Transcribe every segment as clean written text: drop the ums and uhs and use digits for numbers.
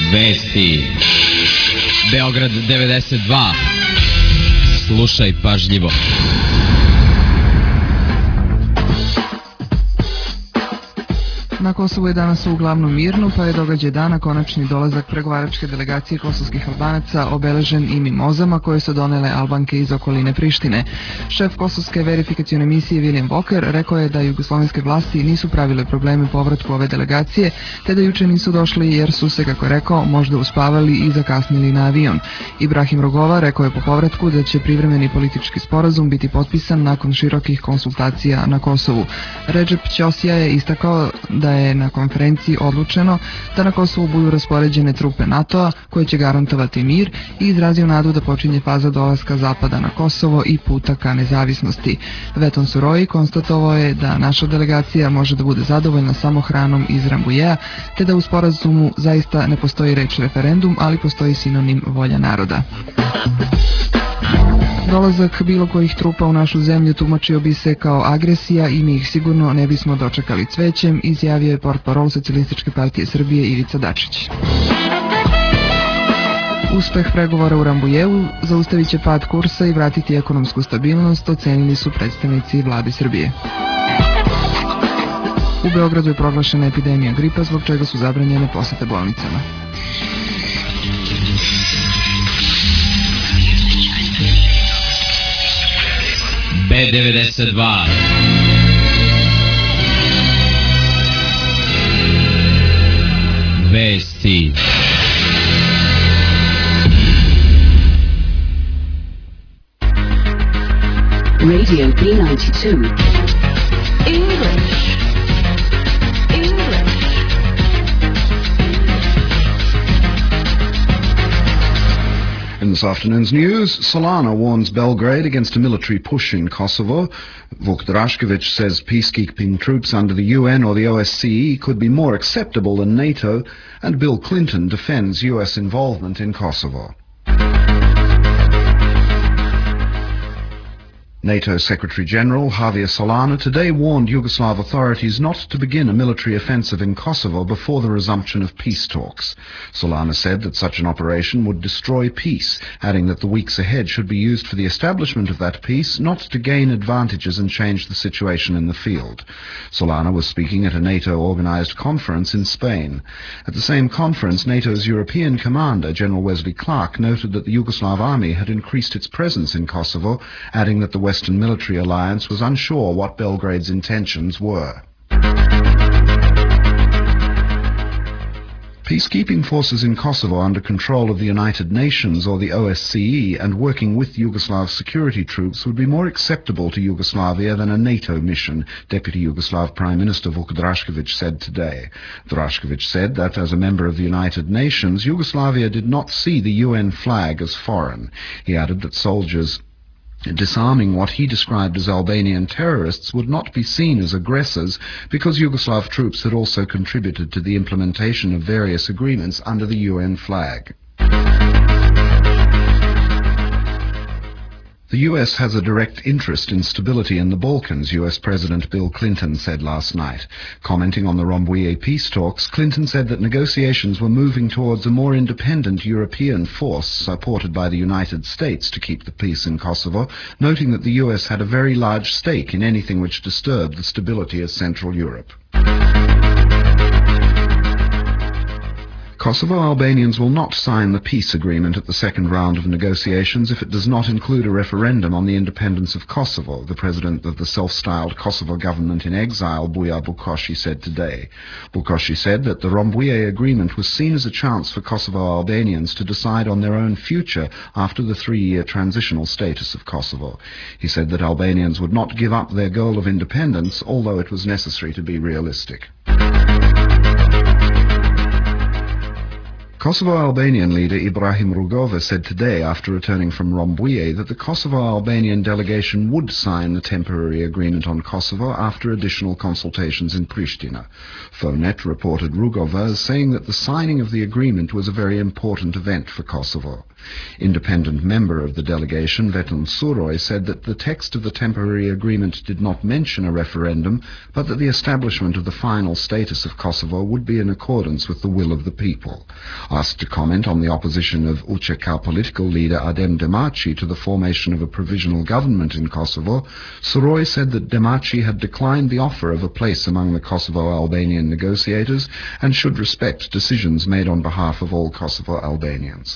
Vesti Beograd 92. Slušaj pažljivo. Na Kosovu je danas uglavnom mirno, pa je događaj dana konačni dolazak pregovaračke delegacije kosovskih Albanaca obeležen i mimozama koje su donele Albanke iz okoline Prištine. Šef kosovske verifikacione misije William Walker rekao je da jugoslovenske vlasti nisu pravile probleme povratku ove delegacije, te da juče nisu došli jer su se, kako je rekao, možda uspavali i zakasnili na avion. Ibrahim Rugova rekao je po povratku da će privremeni politički sporazum biti potpisan nakon širokih konsultacija na Kosovu. Recep Ćosija je istakao da je na konferenciji odlučeno da na Kosovu budu raspoređene trupe NATO-a koje će garantovati mir i izrazio nadu da počinje faza dolaska Zapada na Kosovo i puta ka nezavisnosti. Veton Suroji konstatovao je da naša delegacija može da bude zadovoljna samo hranom iz Rambujea, te da u sporazumu zaista ne postoji reč referendum, ali postoji sinonim volja naroda. Dolazak bilo kojih trupa u našu zemlju tumačio bi se kao agresija i mi ih sigurno ne bismo dočekali cvećem, izjavio je portparol Socijalističke partije Srbije Ivica Dačić. Uspeh pregovora u Rambujeu zaustavit će pad kursa i vratiti ekonomsku stabilnost, ocenili su predstavnici vlade Srbije. U Beogradu je proglašena epidemija gripa, zbog čega su zabranjene posete bolnicama. B92 Vesti. Radio B92 English. In this afternoon's news, Solana warns Belgrade against a military push in Kosovo. Vuk Draškovic says peacekeeping troops under the UN or the OSCE could be more acceptable than NATO, and Bill Clinton defends US involvement in Kosovo. NATO Secretary-General Javier Solana today warned Yugoslav authorities not to begin a military offensive in Kosovo before the resumption of peace talks. Solana said that such an operation would destroy peace, adding that the weeks ahead should be used for the establishment of that peace, not to gain advantages and change the situation in the field. Solana was speaking at a NATO-organized conference in Spain. At the same conference, NATO's European commander, General Wesley Clark, noted that the Yugoslav army had increased its presence in Kosovo, adding that the Western military alliance was unsure what Belgrade's intentions were. Peacekeeping forces in Kosovo under control of the United Nations or the OSCE and working with Yugoslav security troops would be more acceptable to Yugoslavia than a NATO mission, Deputy Yugoslav Prime Minister Vuk Draškovic said today. Draškovic said that as a member of the United Nations, Yugoslavia did not see the UN flag as foreign. He added that soldiers disarming what he described as Albanian terrorists would not be seen as aggressors because Yugoslav troops had also contributed to the implementation of various agreements under the UN flag. The US has a direct interest in stability in the Balkans, US President Bill Clinton said last night. Commenting on the Rambouillet peace talks, Clinton said that negotiations were moving towards a more independent European force supported by the United States to keep the peace in Kosovo, noting that the US had a very large stake in anything which disturbed the stability of Central Europe. Kosovo Albanians will not sign the peace agreement at the second round of negotiations if it does not include a referendum on the independence of Kosovo, the president of the self-styled Kosovo government in exile, Buja Bukoshi, said today. Bukoshi said that the Rambouillet agreement was seen as a chance for Kosovo Albanians to decide on their own future after the 3-year transitional status of Kosovo. He said that Albanians would not give up their goal of independence, although it was necessary to be realistic. Kosovo Albanian leader Ibrahim Rugova said today, after returning from Rambouillet, that the Kosovo Albanian delegation would sign the temporary agreement on Kosovo after additional consultations in Pristina. Fonet reported Rugova as saying that the signing of the agreement was a very important event for Kosovo. Independent member of the delegation, Veton Suroy, said that the text of the temporary agreement did not mention a referendum, but that the establishment of the final status of Kosovo would be in accordance with the will of the people. Asked to comment on the opposition of UÇK political leader Adem Demaci to the formation of a provisional government in Kosovo, Suroy said that Demaci had declined the offer of a place among the Kosovo-Albanian negotiators and should respect decisions made on behalf of all Kosovo Albanians.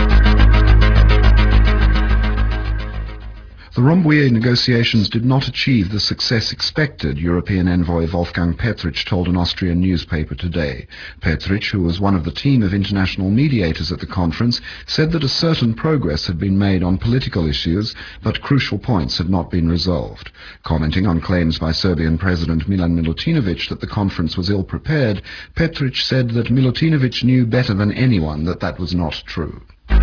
The Rhombouillet negotiations did not achieve the success expected, European envoy Wolfgang Petritsch told an Austrian newspaper today. Petritsch, who was one of the team of international mediators at the conference, said that a certain progress had been made on political issues, but crucial points had not been resolved. Commenting on claims by Serbian President Milan Milutinovic that the conference was ill-prepared, Petritsch said that Milutinovic knew better than anyone that that was not true.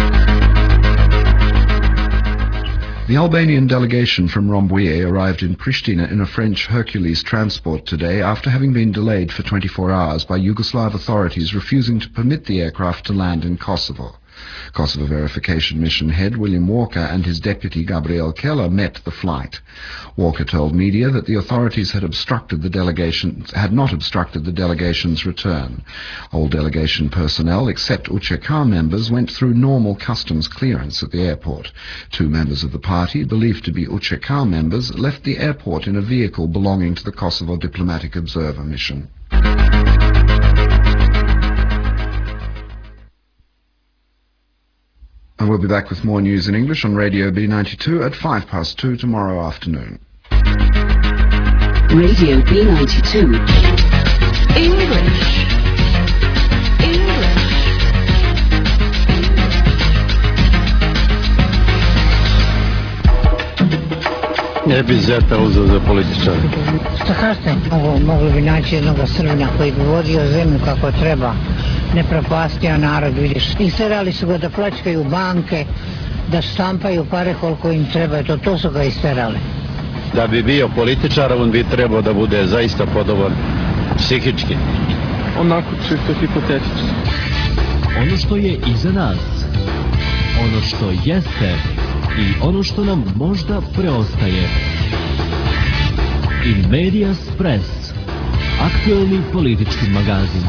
The Albanian delegation from Rhombouillet arrived in Pristina in a French Hercules transport today after having been delayed for 24 hours by Yugoslav authorities refusing to permit the aircraft to land in Kosovo. Kosovo Verification Mission head William Walker and his deputy Gabriel Keller met the flight. Walker told media that the authorities had not obstructed the delegation's return. All delegation personnel, except UÇK members, went through normal customs clearance at the airport. 2 members of the party, believed to be UÇK members, left the airport in a vehicle belonging to the Kosovo Diplomatic Observer Mission. And we'll be back with more news in English on Radio B92 at 2:05 tomorrow afternoon. Radio B92. English. Ne bi Zeta uzeo za političara. Šta kažete? Mogli bi naći jednog Srbina koji bi vodio zemlju kako treba. Ne propastio narod, vidiš. Isterali su ga da pljačkaju banke, da štampaju pare koliko im treba. To su ga isterali. Da bi bio političar, on bi trebao da bude zaista podoban psihički. Onako čisto hipotetički. Ono što je iza nas, ono što jeste i ono što nam možda preostaje. In Medias Press, aktuelni politički magazin.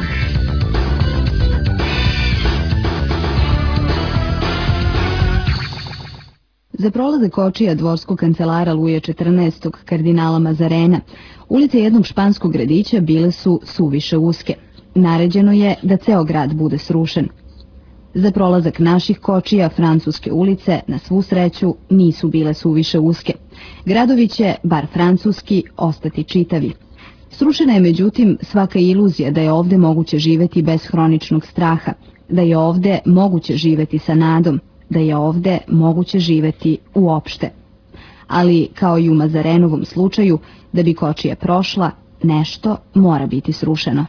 Za prolazak kočija dvorskog kancelara Luja XIV. Kardinala Mazarena, ulice jednog španskog gradića bile su suviše uske. Naređeno je da ceo grad bude srušen. Za prolazak naših kočija francuske ulice, na svu sreću, nisu bile suviše uske. Gradovi će, bar francuski, ostati čitavi. Srušena je međutim svaka iluzija da je ovde moguće živeti bez hroničnog straha, da je ovde moguće živeti sa nadom, da je ovde moguće živeti uopšte. Ali, kao i u Mazarenovom slučaju, da bi kočija prošla, nešto mora biti srušeno.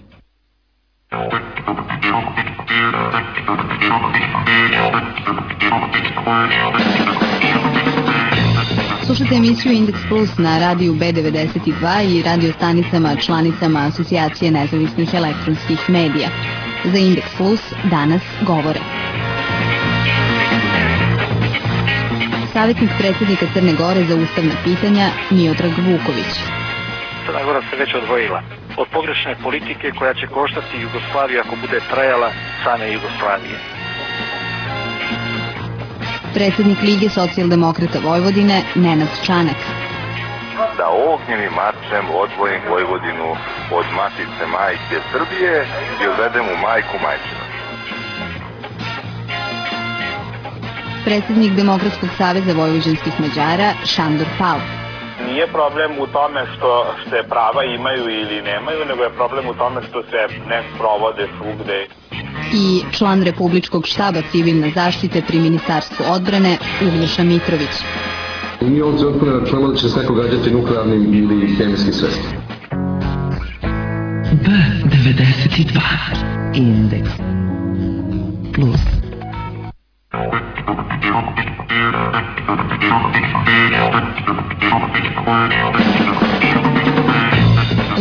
Slušajte emisiju Indeks Plus na radiju B92 i radio stanicama članicama Asocijacije nezavisnih elektronskih medija. Za Indeks Plus danas govore savjetnik predsjednika Crne Gore za ustavna pitanja Miodrag Vuković. Crna Gora se već odvojila od pogrešne politike koja će koštati Jugoslaviju ako bude trajala same Jugoslavije. Predsjednik Lige socijaldemokrata Vojvodine Nenad Čanak. Da ognjevim mačem odvojim Vojvodinu od matice majke Srbije i odvedem u majku majčinu. Predsjednik Demokratskog saveza vojvođanskih Mađara Šandor Pal. Nije problem u tome što se prava imaju ili nemaju, nego je problem u tome što se ne sprovode svugde. I član Republičkog štaba civilne zaštite pri Ministarstvu odbrane Uglješa Mitrović. Mi ovdje zakone računamo da će se neko gađati nuklearnim ili hemijskim sredstvima. B92 Indeks Plus.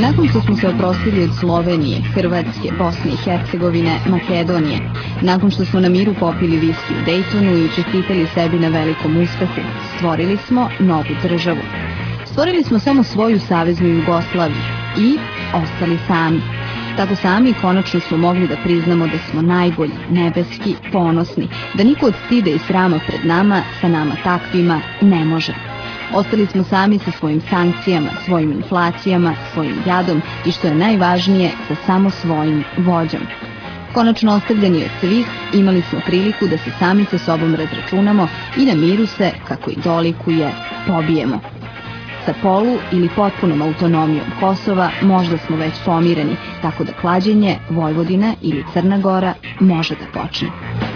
Nakon što smo se oprostili od Slovenije, Hrvatske, Bosne i Hercegovine, Makedonije, nakon što smo na miru popili viski u Daytonu i čestitali sebi na velikom uspehu, stvorili smo novu državu. Stvorili smo samo svoju saveznu Jugoslaviju i ostali sami. Tako sami konačno smo mogli da priznamo da smo najbolji, nebeski, ponosni, da niko od stida i srama pred nama, sa nama takvima, ne može. Ostali smo sami sa svojim sankcijama, svojim inflacijama, svojim jadom i što je najvažnije, sa samo svojim vođom. Konačno ostavljeni od svih, imali smo priliku da se sami sa sobom razračunamo i na miru se, kako i dolikuje, pobijemo. Sa polu ili potpunom autonomijom Kosova možda smo već pomireni, tako da klađenje Vojvodine ili Crna Gora može da počne.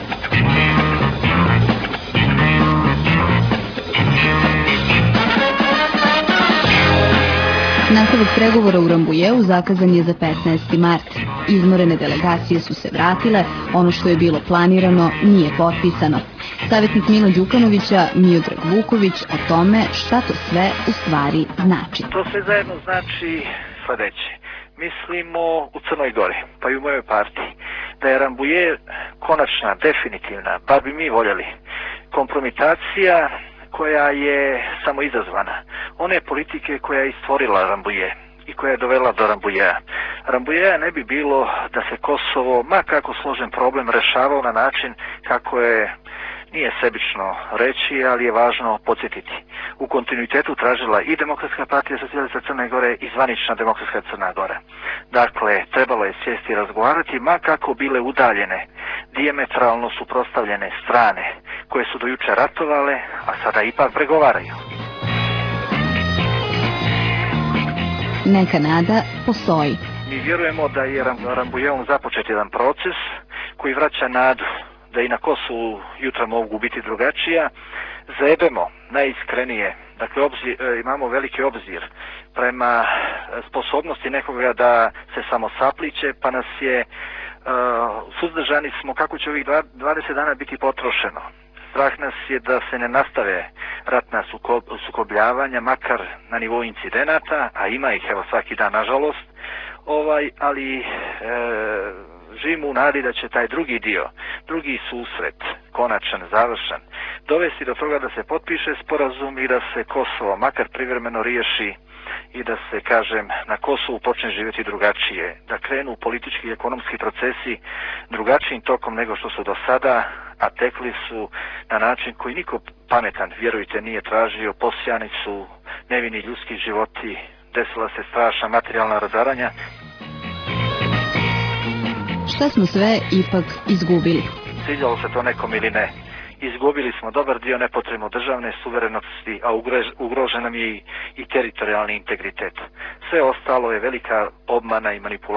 Nastavak pregovora u Rambujeu zakazan je za 15. mart. Izmorene delegacije su se vratile, ono što je bilo planirano nije potpisano. Savjetnik Mila Đukanovića, Miodrag Vuković, o tome šta to sve u stvari znači. To sve zajedno znači sledeće. Mislimo u Crnoj Gori, pa i u mojoj partiji, da je Rambuje konačna, definitivna, bar bi mi voljeli, kompromitacija koja je samo izazvana. One politike koja je stvorila Rambuje i koja je dovela do Rambujeja. Rambujeja ne bi bilo da se Kosovo, ma kako složen problem, rešavao na način kako je, nije sebično reći, ali je važno podsjetiti. U kontinuitetu tražila i Demokratska partija socijalista Crne Gore i zvanična Demokratska Crna Gora. Dakle, trebalo je sjesti i razgovarati, ma kako bile udaljene, dijametralno suprotstavljene strane, koje su do juče ratovale, a sada ipak pregovaraju. Neka nada postoji. Mi vjerujemo da je Rambujevom započet jedan proces koji vraća nadu da i na Kosovu jutra mogu biti drugačija. Zajebemo najiskrenije, dakle imamo veliki obzir prema sposobnosti nekoga da se samo sapliće, pa nas je suzdržani smo kako će ovih 20 dana biti potrošeno. Strah nas je da se ne nastave ratna sukobljavanja, makar na nivou incidenata, a ima ih evo svaki dan nažalost, ali živimo u nadi da će taj drugi dio, drugi susret, konačan, završen, dovesti do toga da se potpiše sporazum i da se Kosovo makar privremeno riješi i da se, kažem, na Kosovu počne živjeti drugačije, da krenu politički i ekonomski procesi drugačijim tokom nego što su do sada, a tekli su na način koji niko pametan, vjerujte, nije tražio. Posijani su nevini ljudski životi, desila se strašna materijalna razaranja. Šta smo sve ipak izgubili? Sviđalo se to nekom ili ne. Izgubili smo dobar dio nepotrebno državne suverenosti, a ugrožen nam je i teritorijalni integritet. Sve ostalo je velika obmana i manipulacija.